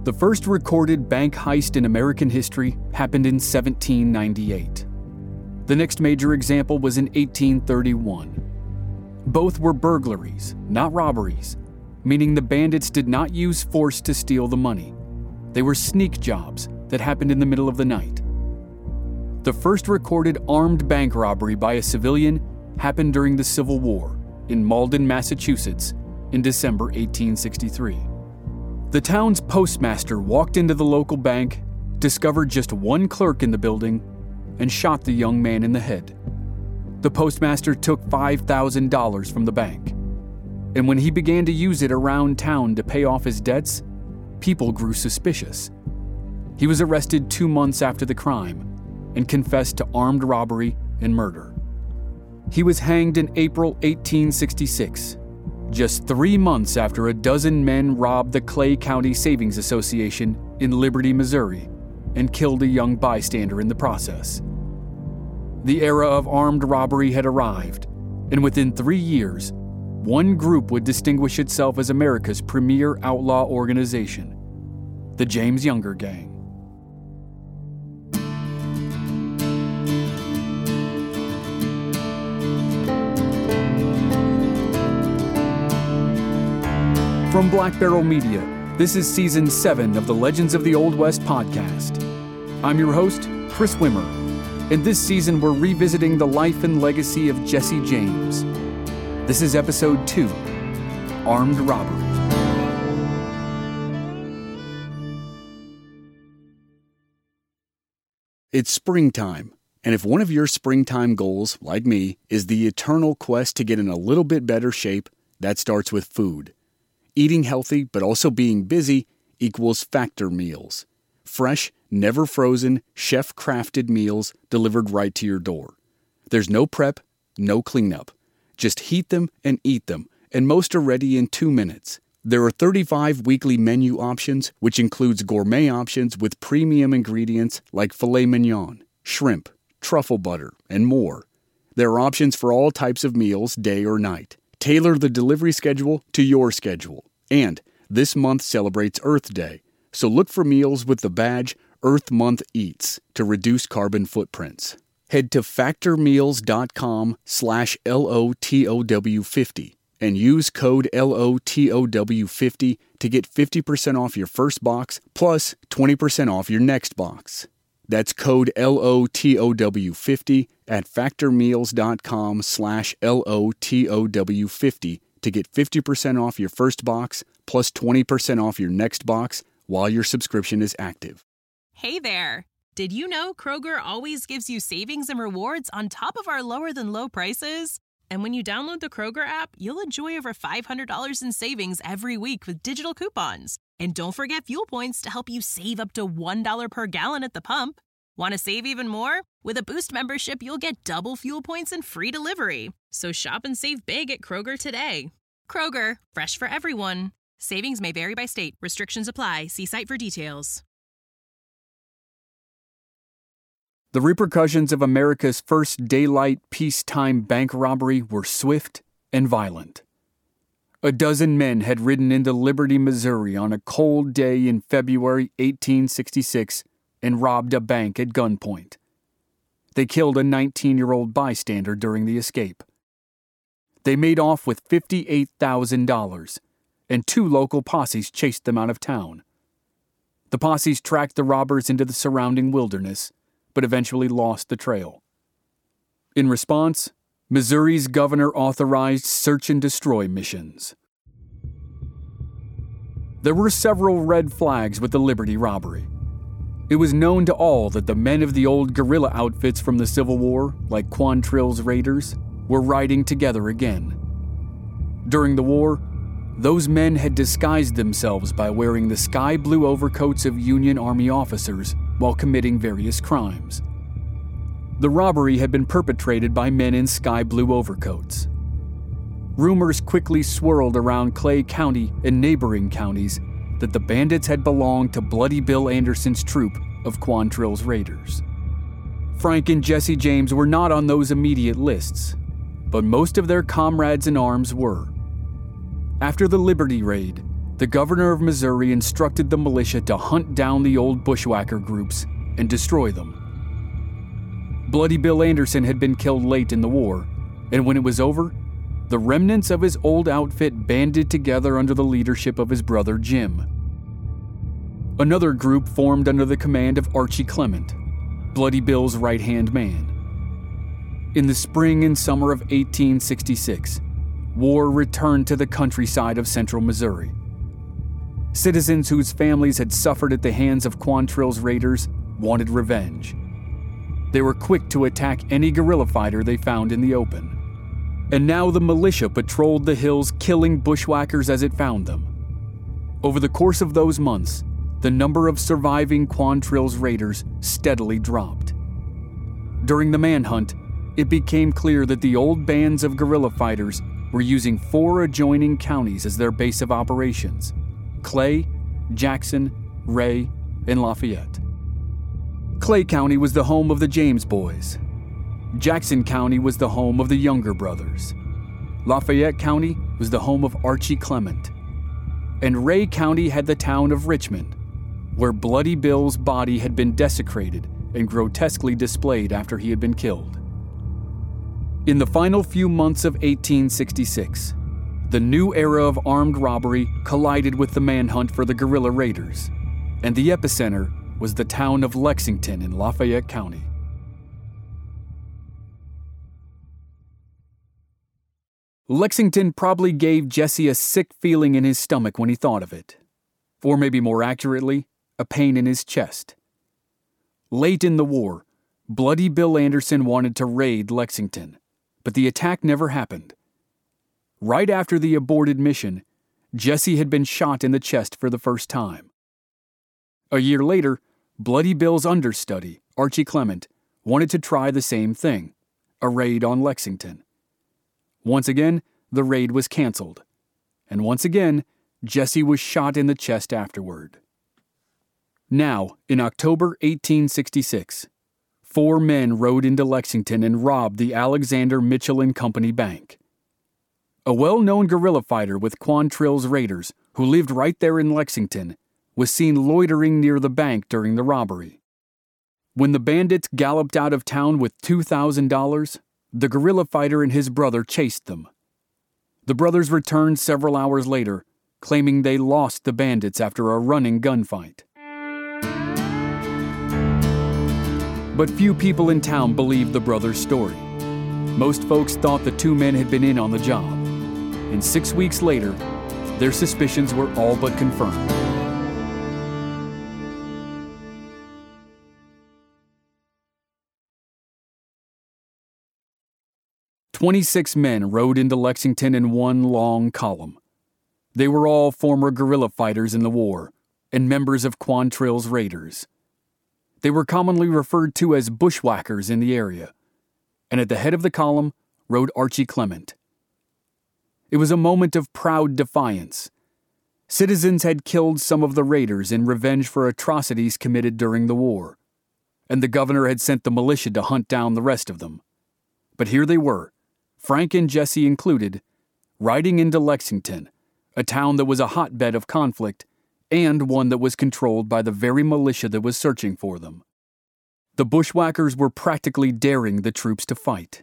The first recorded bank heist in American history happened in 1798. The next major example was in 1831. Both were burglaries, not robberies, meaning the bandits did not use force to steal the money. They were sneak jobs that happened in the middle of the night. The first recorded armed bank robbery by a civilian happened during the Civil War in Malden, Massachusetts, in December 1863. The town's postmaster walked into the local bank, discovered just one clerk in the building, and shot the young man in the head. The postmaster took $5,000 from the bank, and when he began to use it around town to pay off his debts, people grew suspicious. He was arrested 2 months after the crime and confessed to armed robbery and murder. He was hanged in April 1866, just 3 months after a dozen men robbed the Clay County Savings Association in Liberty, Missouri, and killed a young bystander in the process. The era of armed robbery had arrived, and within 3 years, one group would distinguish itself as America's premier outlaw organization, the James Younger Gang. From Black Barrel Media, this is Season 7 of the Legends of the Old West podcast. I'm your host, Chris Wimmer, and this season we're revisiting the life and legacy of Jesse James. This is Episode 2, Armed Robbery. It's springtime, and if one of your springtime goals, like me, is the eternal quest to get in a little bit better shape, that starts with food. Eating healthy but also being busy equals Factor meals. Fresh, never frozen, chef-crafted meals delivered right to your door. There's no prep, no cleanup. Just heat them and eat them, and most are ready in 2 minutes. There are 35 weekly menu options, which includes gourmet options with premium ingredients like filet mignon, shrimp, truffle butter, and more. There are options for all types of meals, day or night. Tailor the delivery schedule to your schedule. And this month celebrates Earth Day, so look for meals with the badge Earth Month Eats to reduce carbon footprints. Head to factormeals.com/LOTOW50 and use code LOTOW50 to get 50% off your first box plus 20% off your next box. That's code LOTOW50 at factormeals.com/LOTOW50 to get 50% off your first box plus 20% off your next box while your subscription is active. Hey there! Did you know Kroger always gives you savings and rewards on top of our lower-than-low prices? And when you download the Kroger app, you'll enjoy over $500 in savings every week with digital coupons. And don't forget fuel points to help you save up to $1 per gallon at the pump. Want to save even more? With a Boost membership, you'll get double fuel points and free delivery. So shop and save big at Kroger today. Kroger, fresh for everyone. Savings may vary by state. Restrictions apply. See site for details. The repercussions of America's first daylight peacetime bank robbery were swift and violent. A dozen men had ridden into Liberty, Missouri on a cold day in February 1866 and robbed a bank at gunpoint. They killed a 19-year-old bystander during the escape. They made off with $58,000, and 2 local posses chased them out of town. The posses tracked the robbers into the surrounding wilderness, but eventually lost the trail. In response, Missouri's governor authorized search and destroy missions. There were several red flags with the Liberty robbery. It was known to all that the men of the old guerrilla outfits from the Civil War, like Quantrill's Raiders, were riding together again. During the war, those men had disguised themselves by wearing the sky blue overcoats of Union Army officers while committing various crimes. The robbery had been perpetrated by men in sky blue overcoats. Rumors quickly swirled around Clay County and neighboring counties that the bandits had belonged to Bloody Bill Anderson's troop of Quantrill's Raiders. Frank and Jesse James were not on those immediate lists, but most of their comrades in arms were. After the Liberty raid, the governor of Missouri instructed the militia to hunt down the old bushwhacker groups and destroy them. Bloody Bill Anderson had been killed late in the war, and when it was over, the remnants of his old outfit banded together under the leadership of his brother Jim. Another group formed under the command of Archie Clement, Bloody Bill's right-hand man. In the spring and summer of 1866, war returned to the countryside of central Missouri. Citizens whose families had suffered at the hands of Quantrill's raiders wanted revenge. They were quick to attack any guerrilla fighter they found in the open. And now the militia patrolled the hills, killing bushwhackers as it found them. Over the course of those months, the number of surviving Quantrill's raiders steadily dropped. During the manhunt, it became clear that the old bands of guerrilla fighters were using 4 adjoining counties as their base of operations: Clay, Jackson, Ray, and Lafayette. Clay County was the home of the James Boys. Jackson County was the home of the Younger Brothers. Lafayette County was the home of Archie Clement. And Ray County had the town of Richmond, where Bloody Bill's body had been desecrated and grotesquely displayed after he had been killed. In the final few months of 1866, the new era of armed robbery collided with the manhunt for the guerrilla raiders, and the epicenter was the town of Lexington in Lafayette County. Lexington probably gave Jesse a sick feeling in his stomach when he thought of it, or maybe more accurately, a pain in his chest. Late in the war, Bloody Bill Anderson wanted to raid Lexington, but the attack never happened. Right after the aborted mission, Jesse had been shot in the chest for the first time. A year later, Bloody Bill's understudy, Archie Clement, wanted to try the same thing, a raid on Lexington. Once again, the raid was canceled, and once again, Jesse was shot in the chest afterward. Now, in October 1866, 4 men rode into Lexington and robbed the Alexander Mitchell and Company Bank. A well-known guerrilla fighter with Quantrill's raiders, who lived right there in Lexington, was seen loitering near the bank during the robbery. When the bandits galloped out of town with $2,000, the guerrilla fighter and his brother chased them. The brothers returned several hours later, claiming they lost the bandits after a running gunfight. But few people in town believed the brothers' story. Most folks thought the 2 men had been in on the job, and 6 weeks later, their suspicions were all but confirmed. "26 men rode into Lexington in one long column. They were all former guerrilla fighters in the war and members of Quantrill's raiders. They were commonly referred to as bushwhackers in the area, and at the head of the column rode Archie Clement. It was a moment of proud defiance. Citizens had killed some of the raiders in revenge for atrocities committed during the war, and the governor had sent the militia to hunt down the rest of them. But here they were, Frank and Jesse included, riding into Lexington, a town that was a hotbed of conflict and one that was controlled by the very militia that was searching for them. The bushwhackers were practically daring the troops to fight.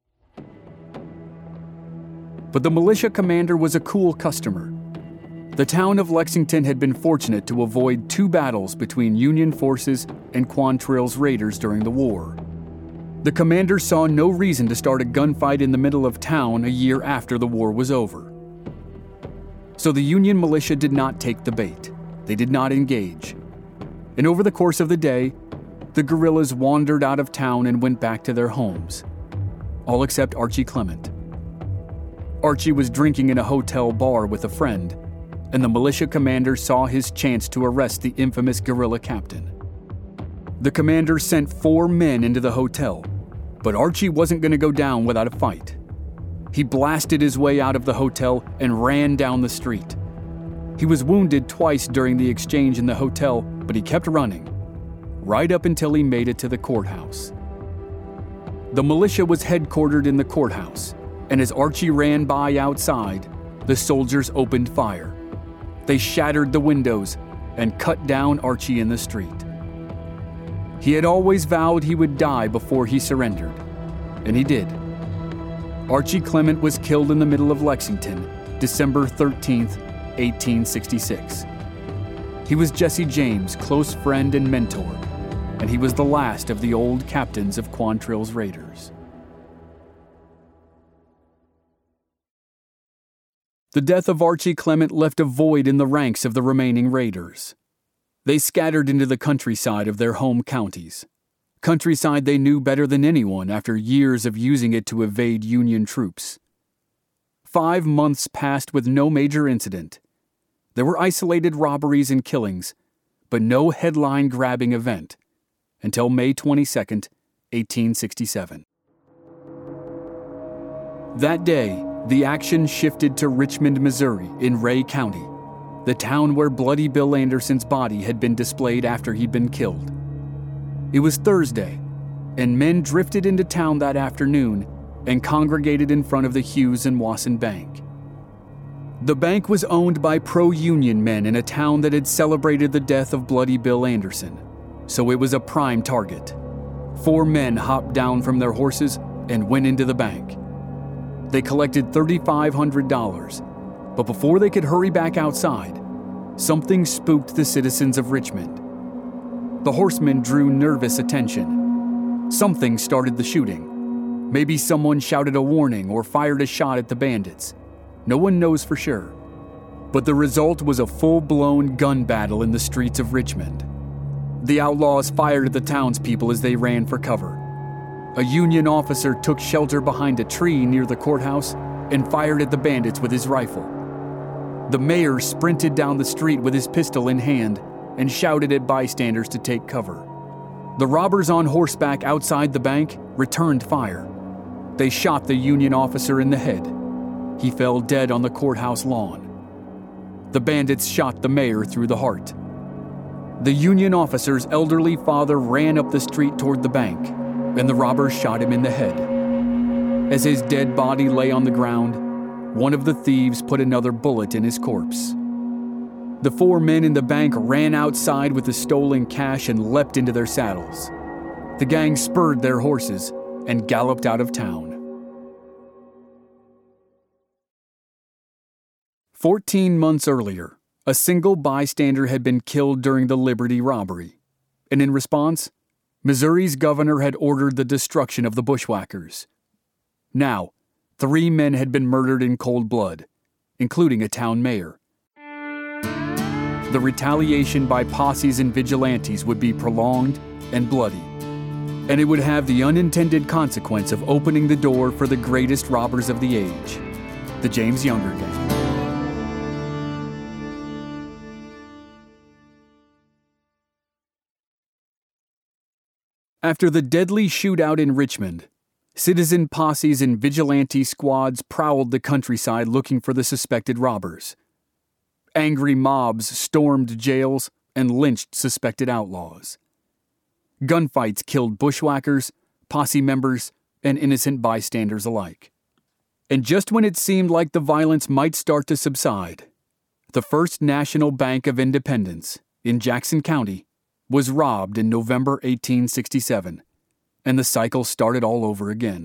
But the militia commander was a cool customer. The town of Lexington had been fortunate to avoid 2 battles between Union forces and Quantrill's raiders during the war. The commander saw no reason to start a gunfight in the middle of town a year after the war was over. So the Union militia did not take the bait. They did not engage. And over the course of the day, the guerrillas wandered out of town and went back to their homes, all except Archie Clement. Archie was drinking in a hotel bar with a friend, and the militia commander saw his chance to arrest the infamous guerrilla captain. The commander sent 4 men into the hotel, but Archie wasn't going to go down without a fight. He blasted his way out of the hotel and ran down the street. He was wounded twice during the exchange in the hotel, but he kept running, right up until he made it to the courthouse. The militia was headquartered in the courthouse, and as Archie ran by outside, the soldiers opened fire. They shattered the windows and cut down Archie in the street. He had always vowed he would die before he surrendered, and he did. Archie Clement was killed in the middle of Lexington, December 13th, 1866. He was Jesse James' close friend and mentor, and he was the last of the old captains of Quantrill's Raiders. The death of Archie Clement left a void in the ranks of the remaining Raiders. They scattered into the countryside of their home counties, countryside they knew better than anyone after years of using it to evade Union troops. 5 months passed with no major incident. There were isolated robberies and killings, but no headline-grabbing event until May 22, 1867. That day, the action shifted to Richmond, Missouri, in Ray County, the town where Bloody Bill Anderson's body had been displayed after he'd been killed. It was Thursday, and men drifted into town that afternoon and congregated in front of the Hughes and Wasson Bank. The bank was owned by pro-Union men in a town that had celebrated the death of Bloody Bill Anderson, so it was a prime target. 4 men hopped down from their horses and went into the bank. They collected $3,500, but before they could hurry back outside, something spooked the citizens of Richmond. The horsemen drew nervous attention. Something started the shooting. Maybe someone shouted a warning or fired a shot at the bandits. No one knows for sure. But the result was a full-blown gun battle in the streets of Richmond. The outlaws fired at the townspeople as they ran for cover. A Union officer took shelter behind a tree near the courthouse and fired at the bandits with his rifle. The mayor sprinted down the street with his pistol in hand and shouted at bystanders to take cover. The robbers on horseback outside the bank returned fire. They shot the Union officer in the head. He fell dead on the courthouse lawn. The bandits shot the mayor through the heart. The Union officer's elderly father ran up the street toward the bank, and the robbers shot him in the head. As his dead body lay on the ground, one of the thieves put another bullet in his corpse. The 4 men in the bank ran outside with the stolen cash and leapt into their saddles. The gang spurred their horses and galloped out of town. 14 months earlier, a single bystander had been killed during the Liberty robbery, and in response, Missouri's governor had ordered the destruction of the bushwhackers. Now, 3 men had been murdered in cold blood, including a town mayor. The retaliation by posses and vigilantes would be prolonged and bloody, and it would have the unintended consequence of opening the door for the greatest robbers of the age, the James Younger Gang. After the deadly shootout in Richmond, citizen posses and vigilante squads prowled the countryside looking for the suspected robbers. Angry mobs stormed jails and lynched suspected outlaws. Gunfights killed bushwhackers, posse members, and innocent bystanders alike. And just when it seemed like the violence might start to subside, the First National Bank of Independence in Jackson County was robbed in November 1867, and the cycle started all over again.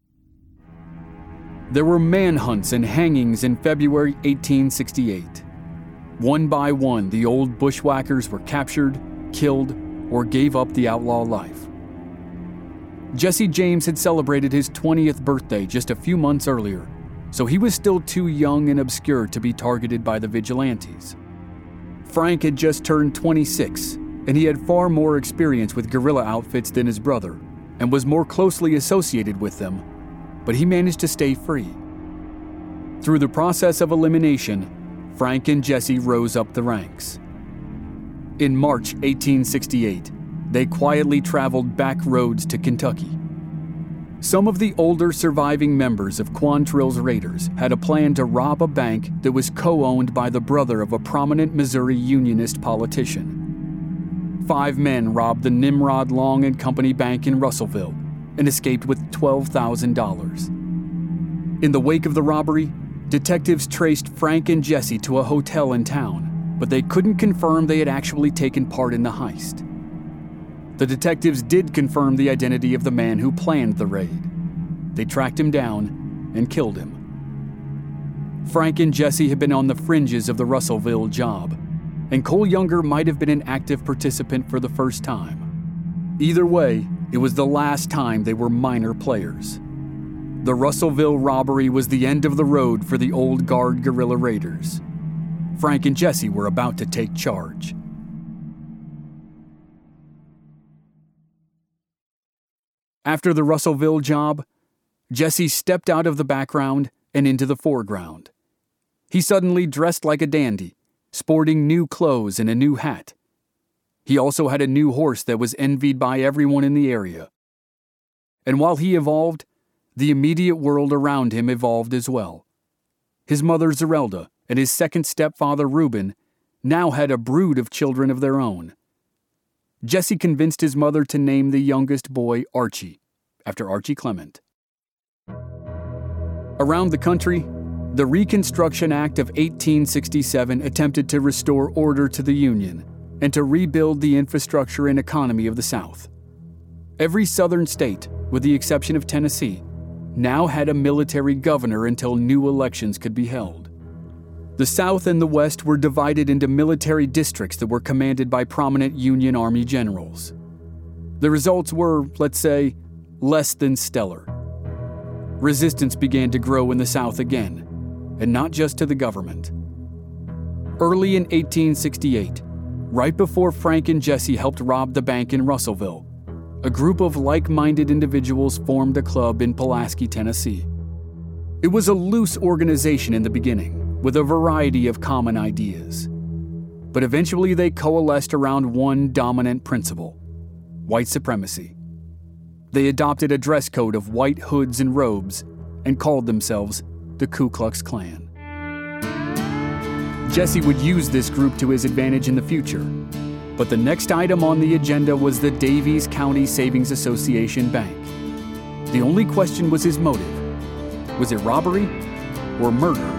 There were manhunts and hangings in February 1868. One by one, the old bushwhackers were captured, killed, or gave up the outlaw life. Jesse James had celebrated his 20th birthday just a few months earlier, so he was still too young and obscure to be targeted by the vigilantes. Frank had just turned 26, and he had far more experience with guerrilla outfits than his brother, and was more closely associated with them, but he managed to stay free. Through the process of elimination, Frank and Jesse rose up the ranks. In March 1868, they quietly traveled back roads to Kentucky. Some of the older surviving members of Quantrill's Raiders had a plan to rob a bank that was co-owned by the brother of a prominent Missouri Unionist politician. 5 men robbed the Nimrod Long and Company Bank in Russellville and escaped with $12,000. In the wake of the robbery, detectives traced Frank and Jesse to a hotel in town. but they couldn't confirm they had actually taken part in the heist. The detectives did confirm the identity of the man who planned the raid. They tracked him down and killed him. Frank and Jesse had been on the fringes of the Russellville job, and Cole Younger might have been an active participant for the first time. Either way, it was the last time they were minor players. The Russellville robbery was the end of the road for the old guard guerrilla raiders. Frank and Jesse were about to take charge. After the Russellville job, Jesse stepped out of the background and into the foreground. He suddenly dressed like a dandy, sporting new clothes and a new hat. He also had a new horse that was envied by everyone in the area. And while he evolved, the immediate world around him evolved as well. His mother Zerelda and his second stepfather Reuben now had a brood of children of their own. Jesse convinced his mother to name the youngest boy Archie, after Archie Clement. Around the country, the Reconstruction Act of 1867 attempted to restore order to the Union and to rebuild the infrastructure and economy of the South. Every southern state, with the exception of Tennessee, now had a military governor until new elections could be held. The South and the West were divided into military districts that were commanded by prominent Union Army generals. The results were, let's say, less than stellar. Resistance began to grow in the South again, and not just to the government. Early in 1868, right before Frank and Jesse helped rob the bank in Russellville, a group of like-minded individuals formed a club in Pulaski, Tennessee. It was a loose organization in the beginning, with a variety of common ideas. But eventually they coalesced around one dominant principle: white supremacy. They adopted a dress code of white hoods and robes and called themselves the Ku Klux Klan. Jesse would use this group to his advantage in the future, but the next item on the agenda was the Daviess County Savings Association Bank. The only question was his motive. Was it robbery or murder?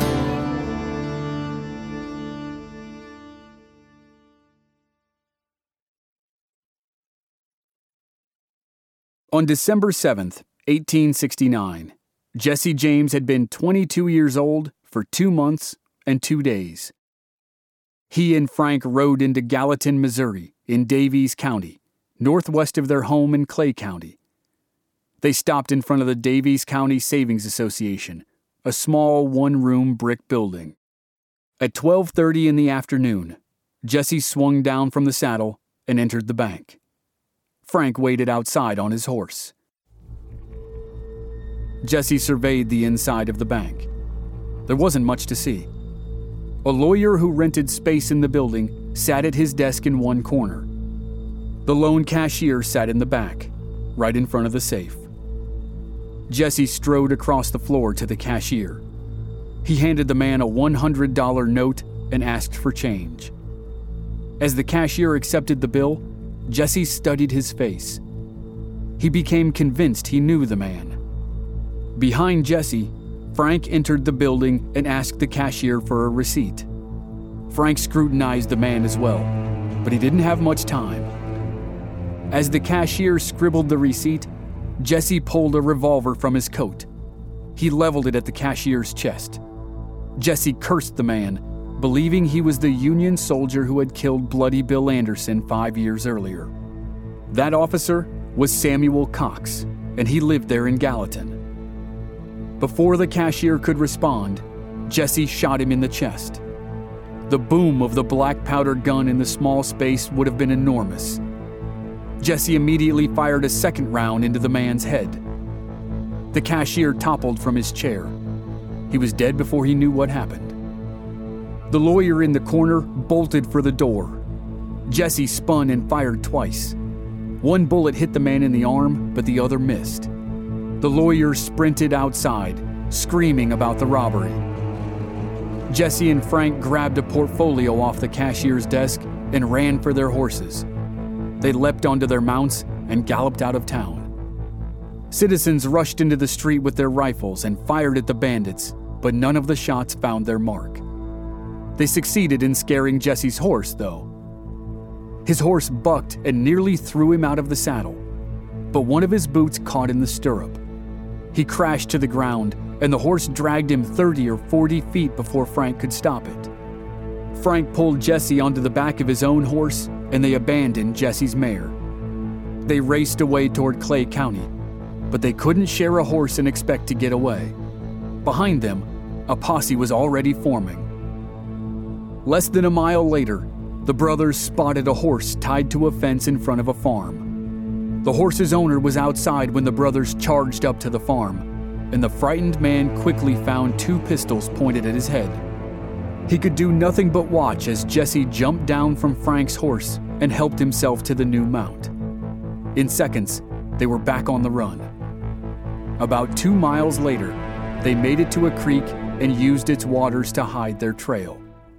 On December 7th, 1869, Jesse James had been 22 years old for 2 months and 2 days. He and Frank rode into Gallatin, Missouri, in Daviess County, northwest of their home in Clay County. They stopped in front of the Daviess County Savings Association, a small one-room brick building. At 12:30 in the afternoon, Jesse swung down from the saddle and entered the bank. Frank waited outside on his horse. Jesse surveyed the inside of the bank. There wasn't much to see. A lawyer who rented space in the building sat at his desk in one corner. The lone cashier sat in the back, right in front of the safe. Jesse strode across the floor to the cashier. He handed the man a $100 note and asked for change. As the cashier accepted the bill, Jesse studied his face. He became convinced he knew the man. Behind Jesse, Frank entered the building and asked the cashier for a receipt. Frank scrutinized the man as well, but he didn't have much time. As the cashier scribbled the receipt, Jesse pulled a revolver from his coat. He leveled it at the cashier's chest. Jesse cursed the man, believing he was the Union soldier who had killed Bloody Bill Anderson 5 years earlier. That officer was Samuel Cox, and he lived there in Gallatin. Before the cashier could respond, Jesse shot him in the chest. The boom of the black powder gun in the small space would have been enormous. Jesse immediately fired a second round into the man's head. The cashier toppled from his chair. He was dead before he knew what happened. The lawyer in the corner bolted for the door. Jesse spun and fired twice. One bullet hit the man in the arm, but the other missed. The lawyer sprinted outside, screaming about the robbery. Jesse and Frank grabbed a portfolio off the cashier's desk and ran for their horses. They leapt onto their mounts and galloped out of town. Citizens rushed into the street with their rifles and fired at the bandits, but none of the shots found their mark. They succeeded in scaring Jesse's horse, though. His horse bucked and nearly threw him out of the saddle, but one of his boots caught in the stirrup. He crashed to the ground, and the horse dragged him 30 or 40 feet before Frank could stop it. Frank pulled Jesse onto the back of his own horse, and they abandoned Jesse's mare. They raced away toward Clay County, but they couldn't share a horse and expect to get away. Behind them, a posse was already forming. Less than a mile later, the brothers spotted a horse tied to a fence in front of a farm. The horse's owner was outside when the brothers charged up to the farm, and the frightened man quickly found 2 pistols pointed at his head. He could do nothing but watch as Jesse jumped down from Frank's horse and helped himself to the new mount. In seconds, they were back on the run. About 2 miles later, they made it to a creek and used its waters to hide their trail.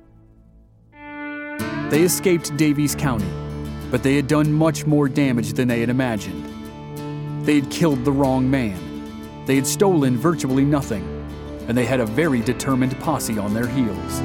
They escaped Daviess County, but they had done much more damage than they had imagined. They had killed the wrong man. They had stolen virtually nothing, and they had a very determined posse on their heels.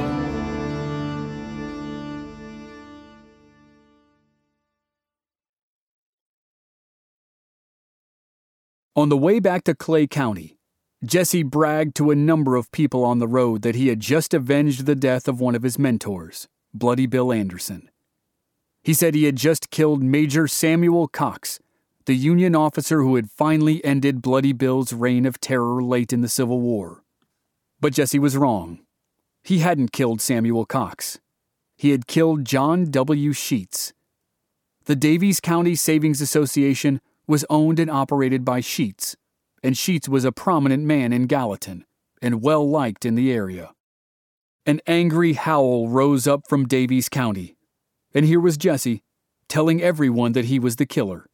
On the way back to Clay County, Jesse bragged to a number of people on the road that he had just avenged the death of one of his mentors, Bloody Bill Anderson. He said he had just killed Major Samuel Cox, the Union officer who had finally ended Bloody Bill's reign of terror late in the Civil War. But Jesse was wrong. He hadn't killed Samuel Cox. He had killed John W. Sheets. The Daviess County Savings Association was owned and operated by Sheets, and Sheets was a prominent man in Gallatin and well-liked in the area. An angry howl rose up from Daviess County, and here was Jesse telling everyone that he was the killer.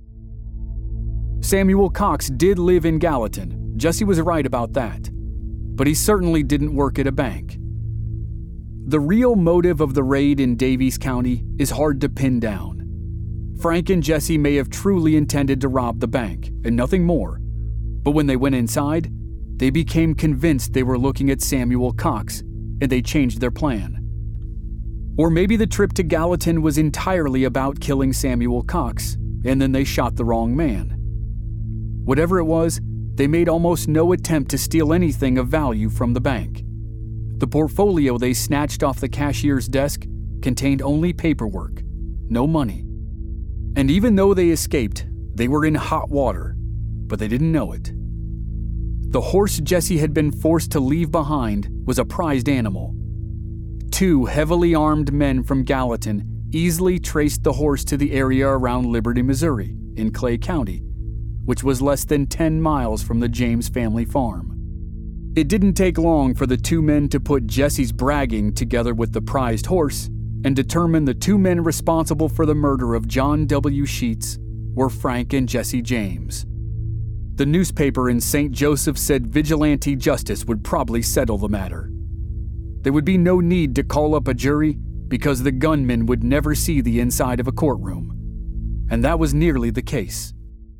Samuel Cox did live in Gallatin. Jesse was right about that. But he certainly didn't work at a bank. The real motive of the raid in Daviess County is hard to pin down. Frank and Jesse may have truly intended to rob the bank, and nothing more. But when they went inside, they became convinced they were looking at Samuel Cox, and they changed their plan. Or maybe the trip to Gallatin was entirely about killing Samuel Cox, and then they shot the wrong man. Whatever it was, they made almost no attempt to steal anything of value from the bank. The portfolio they snatched off the cashier's desk contained only paperwork, no money. And even though they escaped, they were in hot water, but they didn't know it. The horse Jesse had been forced to leave behind was a prized animal. 2 heavily armed men from Gallatin easily traced the horse to the area around Liberty, Missouri, in Clay County, which was less than 10 miles from the James family farm. It didn't take long for the 2 men to put Jesse's bragging together with the prized horse and determine the 2 men responsible for the murder of John W. Sheets were Frank and Jesse James. The newspaper in St. Joseph said vigilante justice would probably settle the matter. There would be no need to call up a jury because the gunman would never see the inside of a courtroom. And that was nearly the case.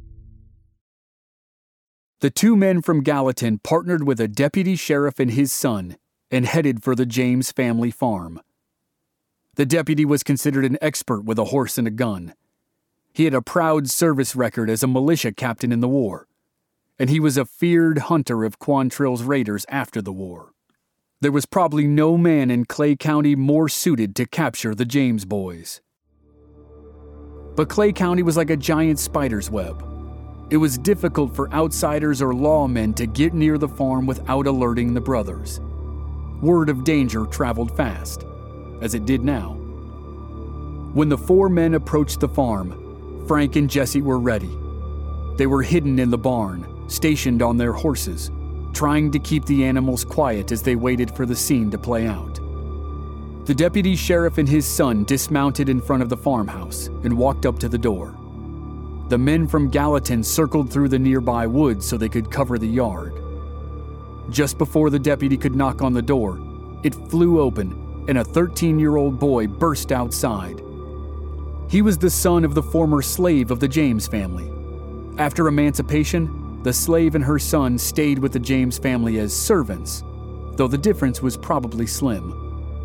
The 2 men from Gallatin partnered with a deputy sheriff and his son and headed for the James family farm. The deputy was considered an expert with a horse and a gun. He had a proud service record as a militia captain in the war, and he was a feared hunter of Quantrill's raiders after the war. There was probably no man in Clay County more suited to capture the James boys. But Clay County was like a giant spider's web. It was difficult for outsiders or lawmen to get near the farm without alerting the brothers. Word of danger traveled fast, as it did now. When the 4 men approached the farm, Frank and Jesse were ready. They were hidden in the barn, stationed on their horses, trying to keep the animals quiet as they waited for the scene to play out. The deputy sheriff and his son dismounted in front of the farmhouse and walked up to the door. The men from Gallatin circled through the nearby woods so they could cover the yard. Just before the deputy could knock on the door, it flew open and a 13-year-old boy burst outside. He was the son of the former slave of the James family. After emancipation, the slave and her son stayed with the James family as servants, though the difference was probably slim.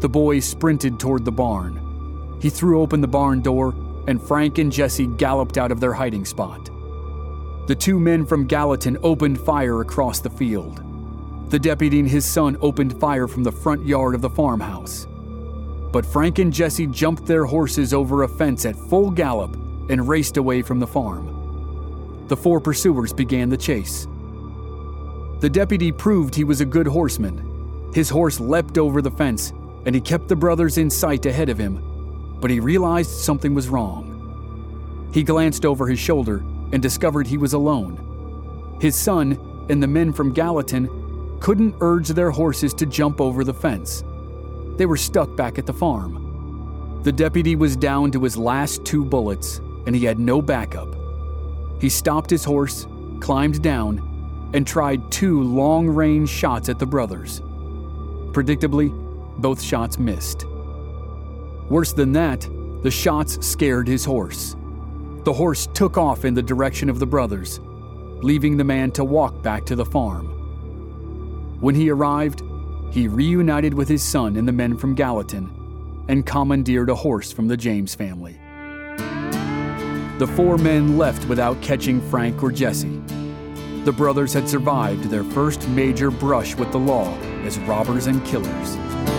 The boy sprinted toward the barn. He threw open the barn door, and Frank and Jesse galloped out of their hiding spot. The two men from Gallatin opened fire across the field. The deputy and his son opened fire from the front yard of the farmhouse. But Frank and Jesse jumped their horses over a fence at full gallop and raced away from the farm. The four pursuers began the chase. The deputy proved he was a good horseman. His horse leapt over the fence, and he kept the brothers in sight ahead of him, but he realized something was wrong. He glanced over his shoulder and discovered he was alone. His son and the men from Gallatin couldn't urge their horses to jump over the fence. They were stuck back at the farm. The deputy was down to his last 2 bullets, and he had no backup. He stopped his horse, climbed down, and tried 2 long-range shots at the brothers. Predictably, both shots missed. Worse than that, the shots scared his horse. The horse took off in the direction of the brothers, leaving the man to walk back to the farm. When he arrived, he reunited with his son and the men from Gallatin and commandeered a horse from the James family. The 4 men left without catching Frank or Jesse. The brothers had survived their first major brush with the law as robbers and killers.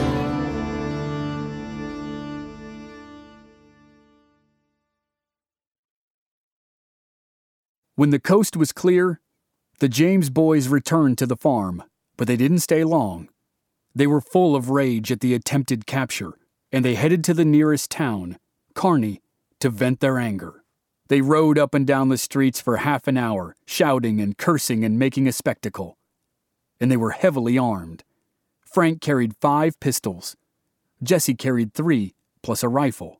When the coast was clear, the James boys returned to the farm, but they didn't stay long. They were full of rage at the attempted capture, and they headed to the nearest town, Kearney, to vent their anger. They rode up and down the streets for half an hour, shouting and cursing and making a spectacle. And they were heavily armed. Frank carried 5 pistols. Jesse carried 3, plus a rifle.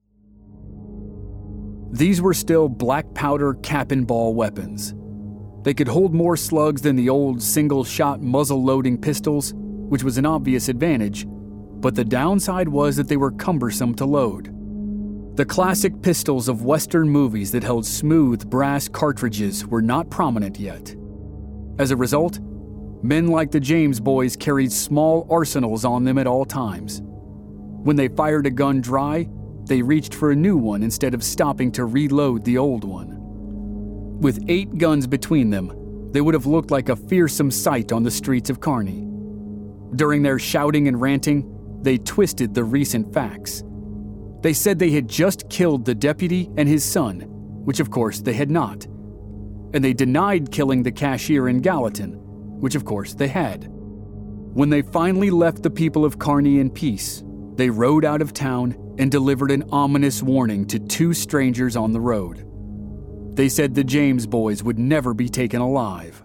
These were still black powder cap-and-ball weapons. They could hold more slugs than the old single-shot muzzle-loading pistols, which was an obvious advantage, but the downside was that they were cumbersome to load. The classic pistols of Western movies that held smooth brass cartridges were not prominent yet. As a result, men like the James boys carried small arsenals on them at all times. When they fired a gun dry, they reached for a new one instead of stopping to reload the old one. With 8 guns between them, they would have looked like a fearsome sight on the streets of Kearney. During their shouting and ranting, they twisted the recent facts. They said they had just killed the deputy and his son, which of course they had not. And they denied killing the cashier in Gallatin, which of course they had. When they finally left the people of Kearney in peace, they rode out of town and delivered an ominous warning to 2 strangers on the road. They said the James boys would never be taken alive.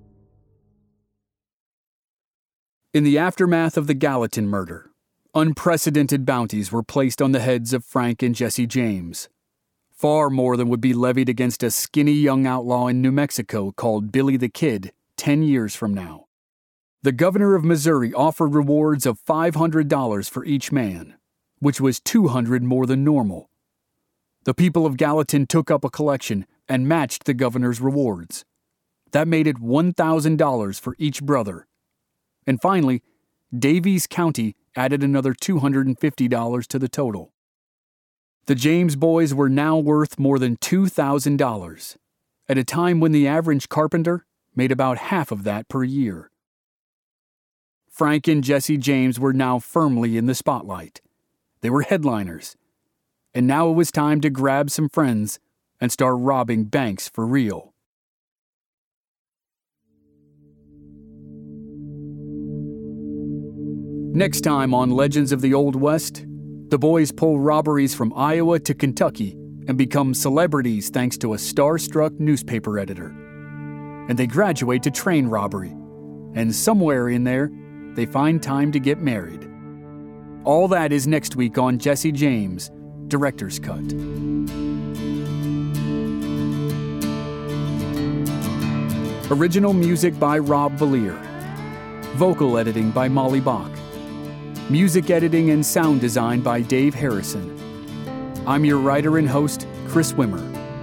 In the aftermath of the Gallatin murder, unprecedented bounties were placed on the heads of Frank and Jesse James. Far more than would be levied against a skinny young outlaw in New Mexico called Billy the Kid 10 years from now. The governor of Missouri offered rewards of $500 for each man, which was $200 more than normal. The people of Gallatin took up a collection and matched the governor's rewards. That made it $1,000 for each brother. And finally, Daviess County added another $250 to the total. The James boys were now worth more than $2,000, at a time when the average carpenter made about half of that per year. Frank and Jesse James were now firmly in the spotlight. They were headliners. And now it was time to grab some friends and start robbing banks for real. Next time on Legends of the Old West, the boys pull robberies from Iowa to Kentucky and become celebrities thanks to a starstruck newspaper editor. And they graduate to train robbery, and somewhere in there, they find time to get married. All that is next week on Jesse James, Director's Cut. Original music by Rob Valier. Vocal editing by Molly Bach. Music editing and sound design by Dave Harrison. I'm your writer and host, Chris Wimmer.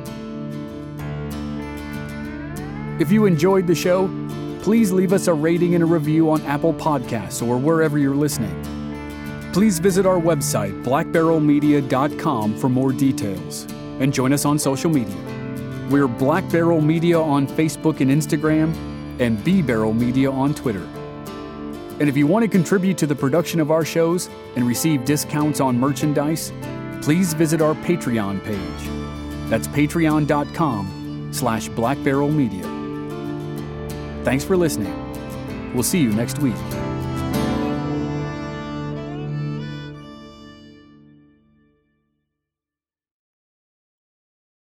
If you enjoyed the show, please leave us a rating and a review on Apple Podcasts or wherever you're listening. Please visit our website, blackbarrelmedia.com, for more details, and join us on social media. We're Black Barrel Media on Facebook and Instagram, and B Barrel Media on Twitter. And if you want to contribute to the production of our shows and receive discounts on merchandise, please visit our Patreon page. That's patreon.com/blackbarrelmedia. Thanks for listening. We'll see you next week.